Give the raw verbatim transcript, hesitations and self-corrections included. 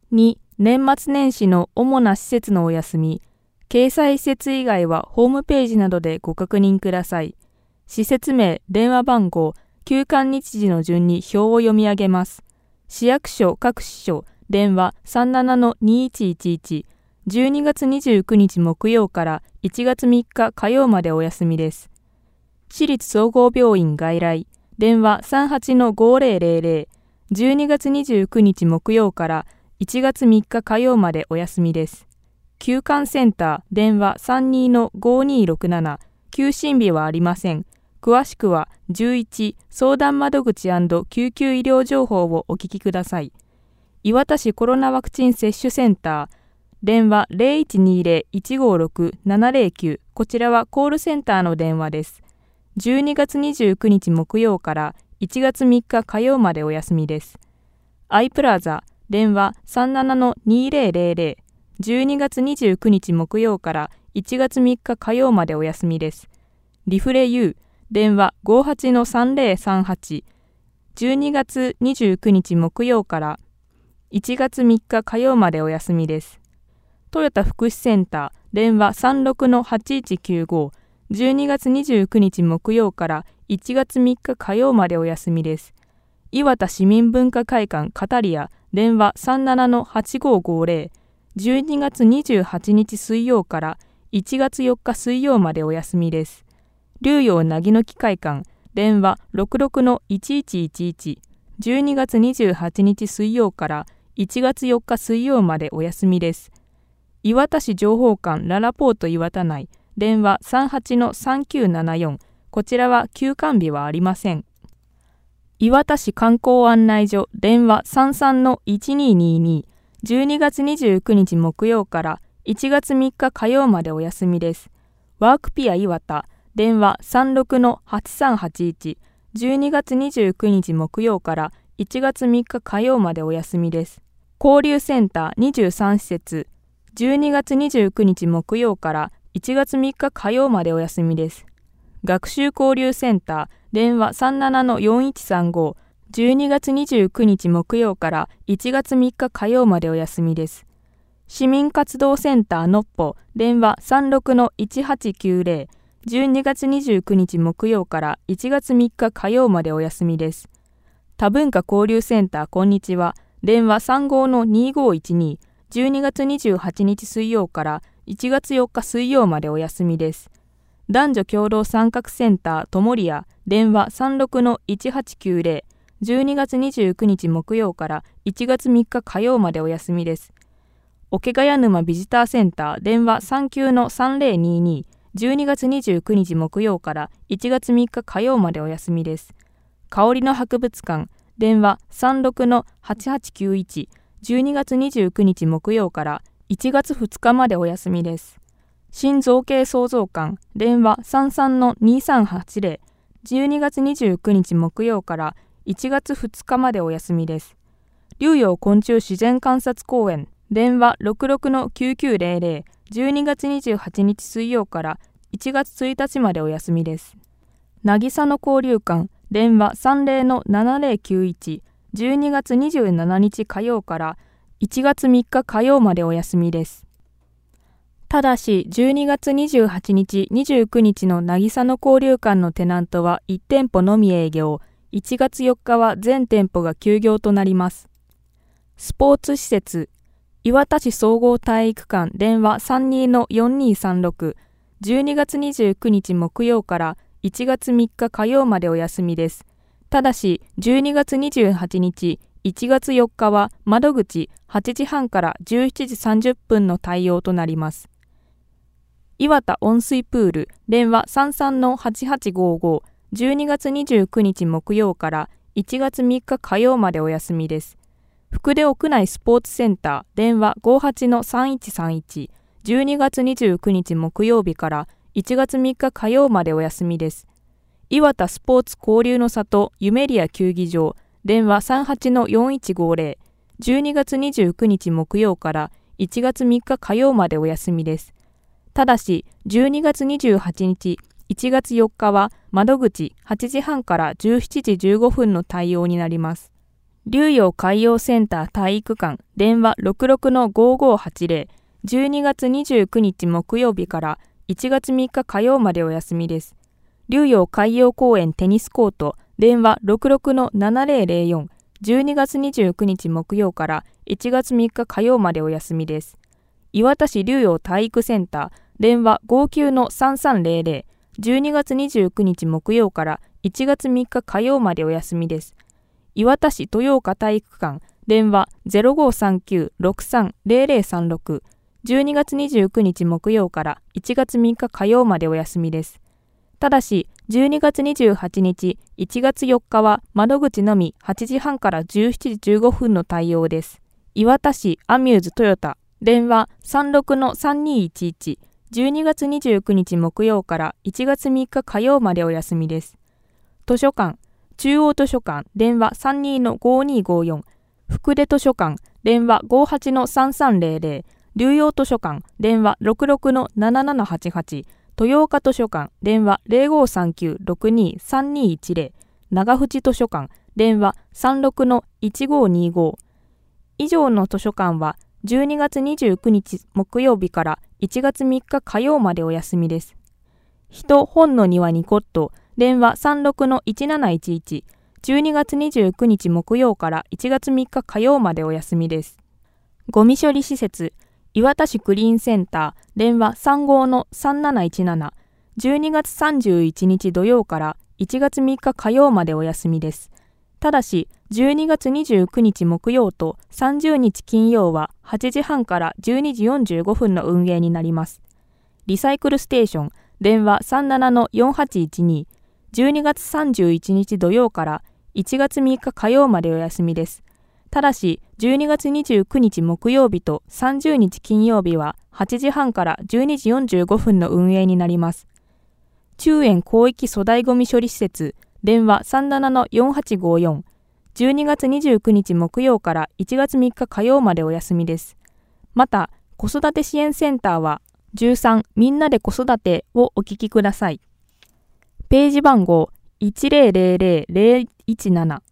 に、年末年始の主な施設のお休み、掲載施設以外はホームページなどでご確認ください。施設名、電話番号、休館日時の順に表を読み上げます。市役所各支所、電話 さんじゅうななのにいちいちいち、じゅうにがつにじゅうくにち木曜からいちがつみっか火曜までお休みです。市立総合病院外来、電話 さんじゅうはちのごぜろぜろぜろ、じゅうにがつにじゅうくにち木曜からいちがつみっか火曜までお休みです。休館センター、電話 さんじゅうにのごにろくなな、休診日はありません。詳しくはじゅういち相談窓口&救急医療情報をお聞きください。磐田市コロナワクチン接種センター、電話 ゼロいちにゼロ いちごろく ななゼロきゅう、こちらはコールセンターの電話です。じゅうにがつにじゅうくにち木曜からいちがつみっか火曜までお休みです。アイプラザ、電話 さんじゅうななのにぜろぜろぜろ、じゅうにがつにじゅうくにち木曜からいちがつみっか火曜までお休みです。リフレ U、電話 ごじゅうはちのさんぜろさんはち、じゅうにがつにじゅうくにち木曜からいちがつみっか火曜までお休みです。トヨタ福祉センター、電話 さんじゅうろくのはちいちきゅうご、じゅうにがつにじゅうくにち木曜からいちがつみっか火曜までお休みです。磐田市民文化会館カタリア、電話 さんじゅうななのはちごごぜろ、じゅうにがつにじゅうはちにち水曜からいちがつよっか水曜までお休みです。龍陽なぎの木会館、電話 ろくじゅうろくのいちいちいちいち、じゅうにがつにじゅうはちにち水曜からいちがつよっか水曜までお休みです。磐田市情報館ララポート磐田内、電話 さんじゅうはちのさんきゅうななよん、こちらは休館日はありません。磐田市観光案内所、電話 さんじゅうさんのいちににに、じゅうにがつにじゅうくにち木曜からいちがつみっか火曜までお休みです。ワークピア磐田、電話 さんじゅうろくのはちさんはちいち、じゅうにがつにじゅうくにち木曜からいちがつみっか火曜までお休みです。交流センターにじゅうさんしせつ、じゅうにがつにじゅうくにち木曜からいちがつみっか火曜までお休みです。学習交流センター、電話 さんじゅうななのよんいちさんご、じゅうにがつにじゅうくにち木曜からいちがつみっか火曜までお休みです。市民活動センターのっぽ、電話 さんじゅうろくのいちはちきゅうぜろ、じゅうにがつにじゅうくにち木曜からいちがつみっか火曜までお休みです。多文化交流センターこんにちは、電話 さんじゅうごのにごいちに、じゅうにがつにじゅうはちにち水曜からいちがつよっか水曜までお休みです。男女共同参画センターともりや、電話 さんじゅうろくのいちはちきゅうぜろ、じゅうにがつにじゅうくにち木曜からいちがつみっか火曜までお休みです。桶ヶ谷沼ビジターセンター、電話 さんじゅうきゅうのさんぜろにに、じゅうにがつにじゅうくにち木曜からいちがつみっか火曜までお休みです。香りの博物館、電話 さんじゅうろくのはちはちきゅういち、じゅうにがつにじゅうくにち木曜からいちがつふつかまでお休みです。新造形創造館、電話 さんじゅうさんのにさんはちぜろ、じゅうにがつにじゅうくにち木曜からいちがつふつかまでお休みです。龍陽昆虫自然観察公園、電話 ろくじゅうろくのきゅうきゅうぜろぜろ、じゅうにがつにじゅうはちにち水曜からいちがつついたちまでお休みです。渚の交流館、電話 さんじゅうのななぜろきゅういち、じゅうにがつにじゅうしちにち火曜からいちがつみっか火曜までお休みです。ただし、じゅうにがつにじゅうはちにち、にじゅうくにちの渚の交流館のテナントはいちてんぽのみ営業、いちがつよっかは全店舗が休業となります。スポーツ施設、磐田市総合体育館、電話 さんじゅうにのよんにさんろく、じゅうにがつにじゅうくにち木曜からいちがつみっか火曜までお休みです。ただし、じゅうにがつにじゅうはちにち、いちがつよっかは窓口はちじはんからじゅうしちじさんじゅっぷんの対応となります。磐田温水プール、電話 さんじゅうさんのはちはちごご、じゅうにがつにじゅうくにち木曜からいちがつみっか火曜までお休みです。福出屋内スポーツセンター、電話 ごじゅうはちのさんいちさんいち、じゅうにがつにじゅうくにち木曜日からいちがつみっか火曜までお休みです。磐田スポーツ交流の里ユメリア球技場、電話 さんじゅうはちのよんいちごぜろ、じゅうにがつにじゅうくにち木曜からいちがつみっか火曜までお休みです。ただし、じゅうにがつにじゅうはちにち、いちがつよっかは窓口はちじはんからじゅうしちじじゅうごふんの対応になります。 竜陽海洋センター体育館電話 ろくろくのごーごーはちぜろ じゅうにがつにじゅうくにち木曜日からいちがつみっか火曜までお休みです。竜陽海洋公園テニスコート電話 ろくろくのななぜろぜろよん じゅうにがつにじゅうくにち木曜からいちがつみっか火曜までお休みです。磐田市竜陽体育センター電話 ごーきゅうのさんさんぜろぜろ じゅうにがつにじゅうくにち木曜からいちがつみっか火曜までお休みです。磐田市豊岡体育館電話 ゼロごーさんきゅうろくさんぜろぜろさんろく じゅうにがつにじゅうくにち木曜からいちがつみっか火曜までお休みです。ただしじゅうにがつにじゅうはちにち、いちがつよっかは窓口のみはちじはんからじゅうしちじじゅうごふんの対応です。磐田市アミューズトヨタ電話 さんろくのさんにーいちいち じゅうにがつにじゅうくにち木曜からいちがつみっか火曜までお休みです。図書館中央図書館電話 さんじゅうにのごーにーごーよん 福出図書館電話 ごーはちのさんさんぜろぜろ 竜陽図書館電話 ろくろくのななななはちはち 豊岡図書館電話 ゼロごーさんきゅうろくにーさんにーいちぜろ 長淵図書館電話 さんろくのいちごーにーごー 以上の図書館はじゅうにがつにじゅうくにち木曜日からいちがつみっか火曜までお休みです。人本の庭にコット電話 さんろくのいちなないちいち じゅうにがつにじゅうくにち木曜からいちがつみっか火曜までお休みです。ゴミ処理施設磐田市クリーンセンター電話 さんごーのさんなないちなな じゅうにがつさんじゅういちにち土曜からいちがつみっか火曜までお休みです。ただしじゅうにがつにじゅうくにち木曜とさんじゅうにち金曜ははちじはんからじゅうにじよんじゅうごふんの運営になります。リサイクルステーション電話 さんななのよんはちいちに じゅうにがつさんじゅういちにち土曜からいちがつみっか火曜までお休みです。ただしじゅうにがつにじゅうくにち木曜日とさんじゅうにち金曜日ははちじはんからじゅうにじよんじゅうごふんの運営になります。中園広域粗大ごみ処理施設電話 さんななのよんはちごーよん じゅうにがつにじゅうくにち木曜からいちがつみっか火曜までお休みです。また子育て支援センターはじゅうさんみんなで子育てをお聞きください。ページ番号 いちぜろぜろぜろぜろいちなな